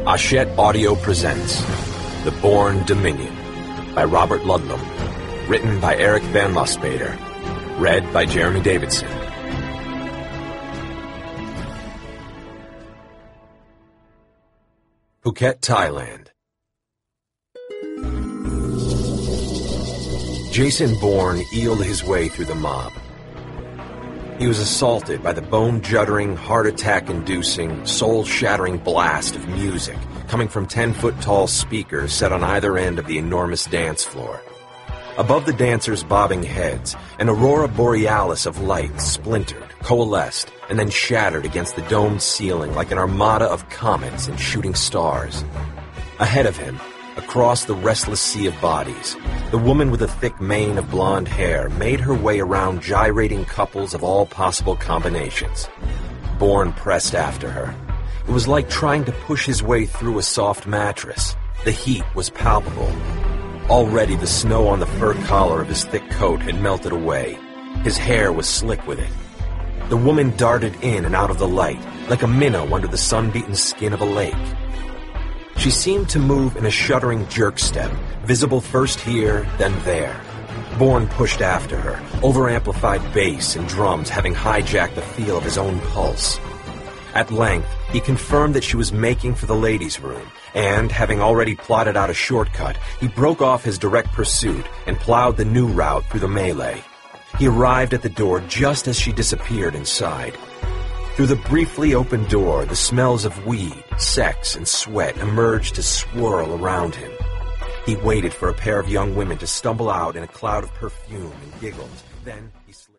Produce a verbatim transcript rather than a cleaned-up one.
Hachette Audio presents The Bourne Dominion by Robert Ludlum. Written by Eric Van Lustbader. Read by Jeremy Davidson. Phuket, Thailand. Jason Bourne eeled his way through the mob. He was assaulted by the bone-juddering, heart-attack-inducing, soul-shattering blast of music coming from ten-foot-tall speakers set on either end of the enormous dance floor. Above the dancers' bobbing heads, an aurora borealis of light splintered, coalesced, and then shattered against the domed ceiling like an armada of comets and shooting stars. Ahead of him, across the restless sea of bodies, the woman with a thick mane of blonde hair made her way around gyrating couples of all possible combinations. Bourne pressed after her. It was like trying to push his way through a soft mattress. The heat was palpable. Already the snow on the fur collar of his thick coat had melted away. His hair was slick with it. The woman darted in and out of the light, like a minnow under the sun-beaten skin of a lake. She seemed to move in a shuddering jerk step, visible first here, then there. Bourne pushed after her, over-amplified bass and drums having hijacked the feel of his own pulse. At length, he confirmed that she was making for the ladies' room, and, having already plotted out a shortcut, he broke off his direct pursuit and plowed the new route through the melee. He arrived at the door just as she disappeared inside. Through the briefly opened door, the smells of weed, sex, and sweat emerged to swirl around him. He waited for a pair of young women to stumble out in a cloud of perfume and giggles. Then he slipped.